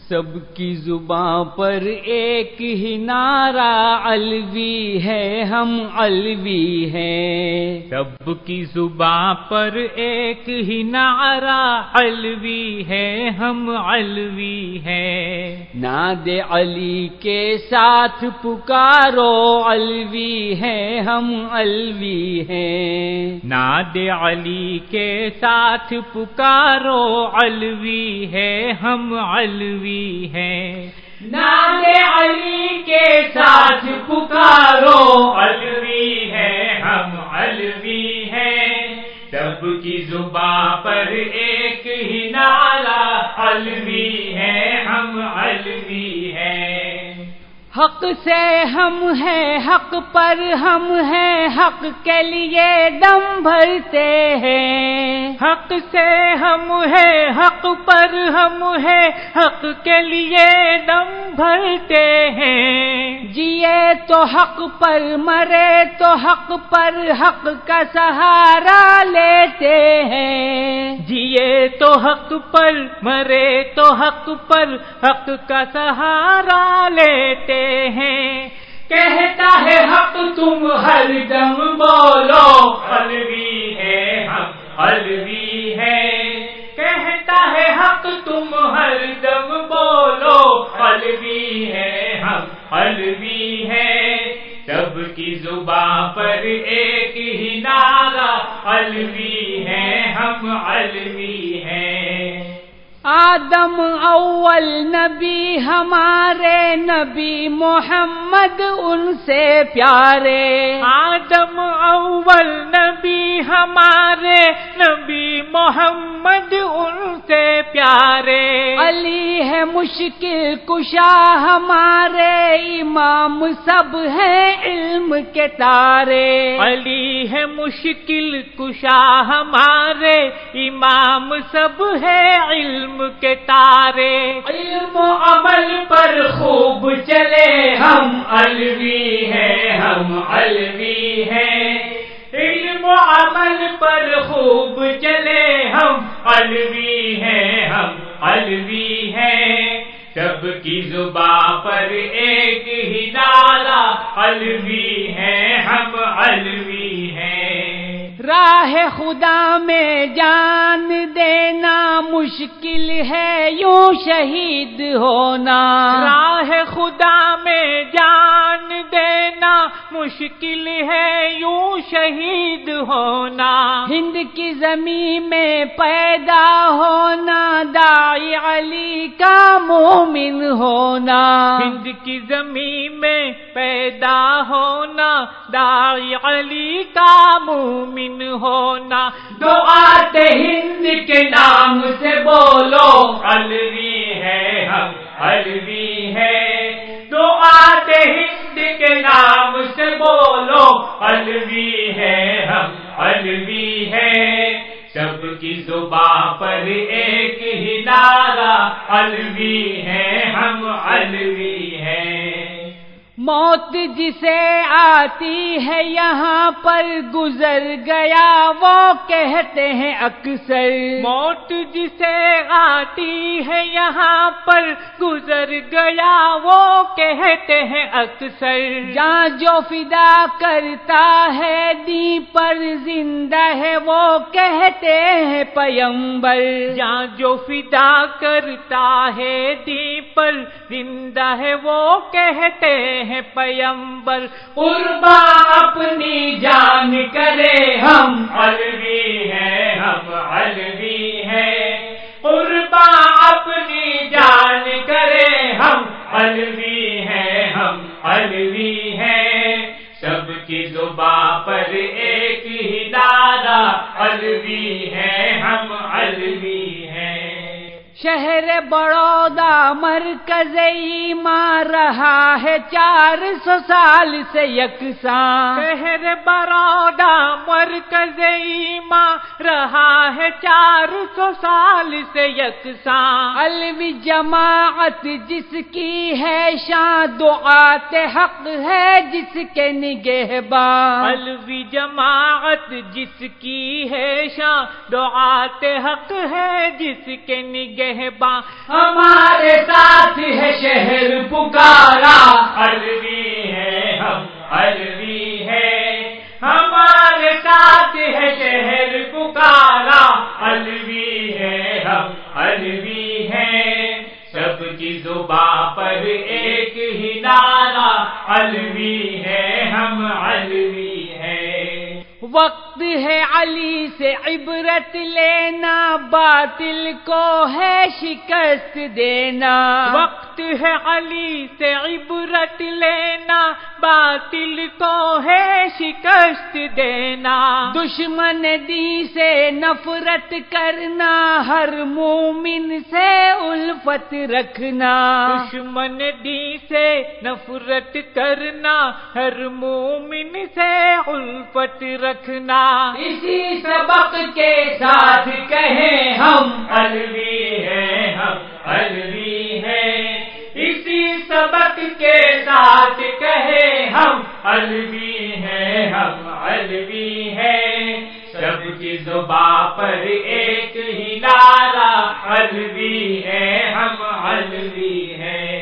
سب کی زباں پر ایک ہی نعرہ علوی ہے، ہم علوی ہیں۔ سب کی زباں پر ایک ہی نعرہ علوی ہے، ہم علوی ہیں۔ ناد علی کے ساتھ پکارو علوی ہیں، ہم علوی ہیں۔ ناد علی کے ساتھ پکارو علوی ہے، ہم علوی ہیں۔ ناد علی کے ساتھ پکارو علوی ہے، ہم علوی ہیں۔ سب کی زباں پر ایک ہی نعرہ علوی ہے، ہم علوی ہیں۔ حق سے ہم ہیں، حق پر ہم ہیں، حق کے لیے دم بھرتے ہیں۔ حق سے ہم ہیں، حق پر ہم ہیں، حق کے لیے دم بھرتے ہیں۔ جیے تو حق پر، مرے تو حق پر، حق کا سہارا لیتے ہیں۔ جیے تو حق پر، مرے تو حق پر، حق کا سہارا لیتے ہیں۔ کہتا ہے حق تم ہر دم بولو علوی ہے، ہم علوی ہیں۔ کہتا ہے حق تم ہر دم بولو علوی ہے، ہم علوی ہیں۔ سب کی زباں پر ایک ہی نعرہ علوی ہے، ہم علوی ہیں۔ آدم اول نبی ہمارے، نبی محمد ان سے پیارے۔ آدم اول نبی ہمارے، نبی محمد ان سے پیارے۔ علی ہے مشکل کشا ہمارے، امام سب ہیں علم کے تارے۔ علی ہے مشکل کشا ہمارے، امام سب ہے علم کے تارے۔ علم و عمل پر خوب چلے ہم علوی ہیں، ہم علوی ہیں۔ علم و عمل پر خوب چلے ہم علوی ہیں، ہم علوی ہیں۔ سب کی زباں پر ایک ہی نعرہ علوی ہے، ہم علوی ہیں۔ راہ خدا میں جان دینا مشکل ہے، یوں شہید ہونا۔ راہ خدا میں جان دینا مشکل ہے، یوں شہید ہونا۔ ہند کی زمین میں پیدا ہونا، داعی علی کا مومن ہونا۔ ہند کی زمین میں پیدا ہونا، داعی علی کا مومن ہونا۔ دعات ہند کے نام سے بولو علوی ہے، ہم علوی ہیں۔ دعات ہند کے نام سے بولو علوی ہے، ہم علوی ہیں۔ سب کی زباں پر ایک ہی نعرہ علوی ہے، ہم علوی ہیں۔ موت جسے آتی ہے یہاں پر گزر گیا وہ کہتے ہیں اکثر۔ موت جسے آتی ہے یہاں پر گزر گیا وہ کہتے ہیں اکثر۔ جہاں جو فدا کرتا ہے دین پر زندہ ہے وہ کہتے ہیں پیمبر۔ جہاں جو فدا کرتا ہے دین پر زندہ ہے وہ کہتے ہیں پیمبر۔ قرباں اپنی جان کرے ہم علوی ہیں، ہم علوی ہیں۔ قرباں اپنی جان کرے ہم علوی ہیں، ہم علوی ہیں۔ سب کی زباں پر ایک ہی نعرہ علوی ہے، ہم علوی ہیں۔ شہر بڑودہ مرکز ایمان رہا ہے 400 سال سے یکساں۔ شہر بڑودہ مرکز ایمان رہا ہے 400 سال سے یکساں۔ علوی جماعت جس کی ہے شان، دعات حق ہے جس کے نگہباں۔ علوی جماعت جس کی ہے شان، دعات حق ہے جس کے نگہباں۔ نگہباں، ہمارے ساتھ ہے شہر پکارا، علوی ہے ہم علوی ہے، ہمارے ساتھ ہے شہر پکارا، علوی ہے ہم علوی ہے، سب کی زباں پر ایک ہی نعرہ، علوی ہے ہم علوی ہے۔ وقت ہے علی سے عبرت لینا، باطل کو ہے شکست دینا، وقت ہے علی سے عبرت لینا، باطل کو ہے شکست دینا، دشمن دین سے نفرت کرنا، ہر مومن سے الفت رکھنا، دشمن دین سے نفرت کرنا، ہر مومن سے الفت رکھنا، اسی سبق کے ساتھ کہیں ہم علوی ہیں ہم علوی ہیں، اسی سبق کے ساتھ کہیں ہم علوی ہیں ہم علوی ہیں، سب کی زباں پر ایک ہی نعرہ، علوی ہے ہم علوی ہیں۔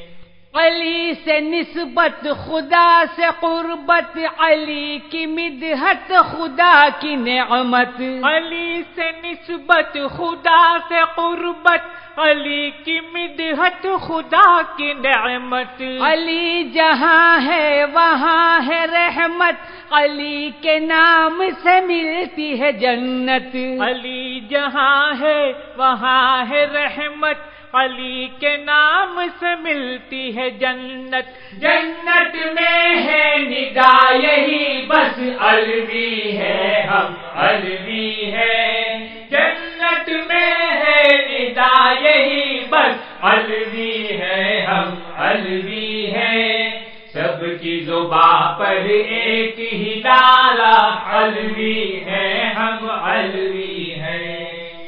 علی سے نسبت خدا سے قربت، علی کی مدحت خدا کی نعمت، علی سے نسبت خدا سے قربت، علی کی مدحت خدا کی نعمت، علی جہاں ہے وہاں ہے رحمت، علی کے نام سے ملتی ہے جنت، علی جہاں ہے وہاں ہے رحمت، علی کے نام سے ملتی ہے جنت، جنت میں ہے ندا یہی بس، علوی ہے ہم علوی ہے، جنت میں ہے ندا یہی بس، علوی ہے ہم علوی ہے، سب کی زباں پر ایک ہی نعرہ، علوی ہے ہم علوی ہے۔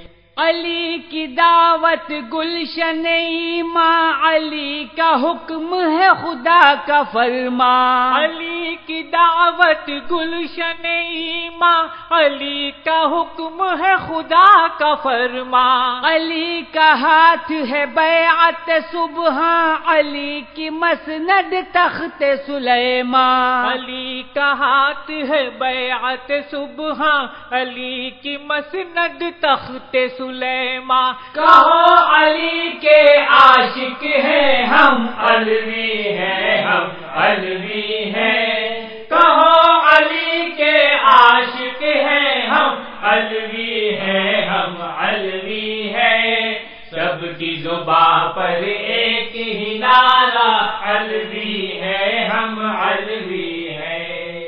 علی کی دعوت گلشن ایماں، علی کا حکم ہے خدا کا فرمان، علی کی دعوت گلشن ایماں، علی کا حکم ہے خدا کا فرمان، علی کا ہاتھ ہے بیعت سبحان، علی کی مسند تخت سلیمان، علی کا ہاتھ ہے بیعت سبحان، علی کی مسند تخت سلیمان، کہو علی کے عاشق ہیں ہم علوی ہیں ہم علوی ہیں، کہو علی کے عاشق ہیں ہم علوی ہیں ہم علوی ہیں، سب کی زباں پر ایک ہی نعرہ، علوی ہے ہم علوی ہیں۔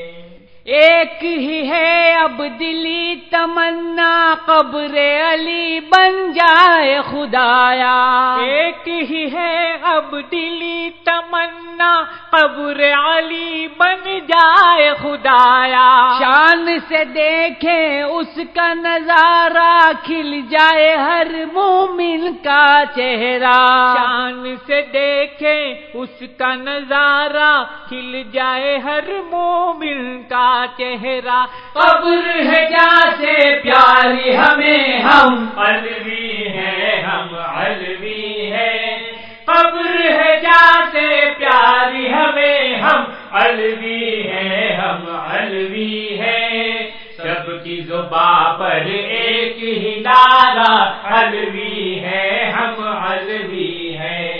ایک ہی ہے اب دلی تمنا، قبر علی بن جائے خدایا، ایک ہی ہے اب دلی تمنا، قبر علی بن جائے خدایا، شان سے دیکھیں اس کا نظارہ، کھل جائے ہر مومن کا چہرہ، شان سے دیکھیں اس کا نظارہ، کھل جائے ہر مومن کا چہرہ، قبر ہے جہاں سے پیاری ہمیں ہم علوی ہیں ہم علوی ہیں، قبر ہے جہاں سے پیاری ہمیں ہم علوی ہیں ہم علوی ہیں، سب کی زباں پر ایک ہی نعرہ، علوی ہے ہم علوی ہیں۔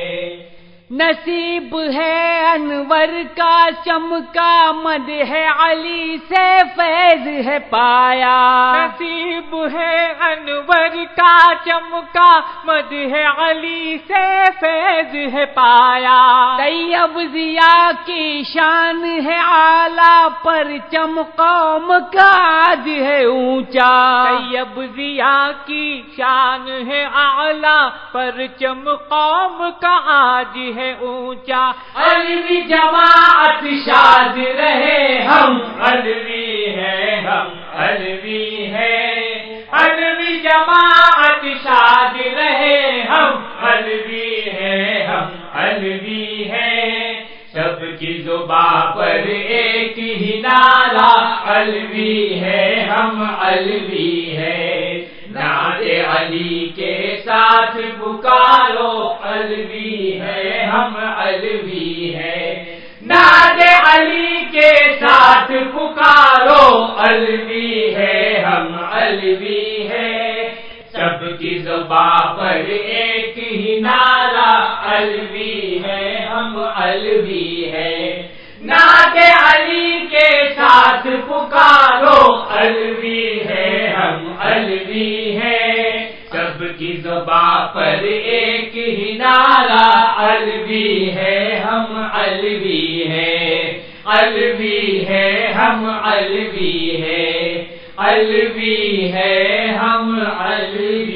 نصیب ہے انور کا چمکا، مد ہے علی سے فیض ہے پایا، نصیب ہے انور کا چمکا، مد ہے علی سے فیض ہے پایا، طیب ضیا کی شان ہے اعلیٰ، پرچم قوم کا آج ہے اونچا، طیب ضیا کی شان ہے اعلیٰ، پرچم قوم کا آج ہے اونچا، علوی جماعت شاد رہے ہم علوی ہیں ہم علوی ہیں، علوی جماعت شاد رہے ہم علوی ہیں ہم علوی ہیں، سب کی زباں پر ایک ہی نعرہ، علوی ہے ہم علوی ہیں، نعرہ علی کے ساتھ پکارو علوی ہے ہم علوی ہے، نعت علی کے ساتھ پکارو علوی ہے ہم علوی ہے، سب کی زبان پر ایک ہی نعرہ علوی ہے ہم علوی ہے، نعت علی کے ساتھ پکارو علوی ہے ہم علوی ہے، سب کی زبان پر ایک ہی نعرہ علوی ہے ہم علوی ہے، علوی ہے ہم علوی ہے، علوی ہے ہم علوی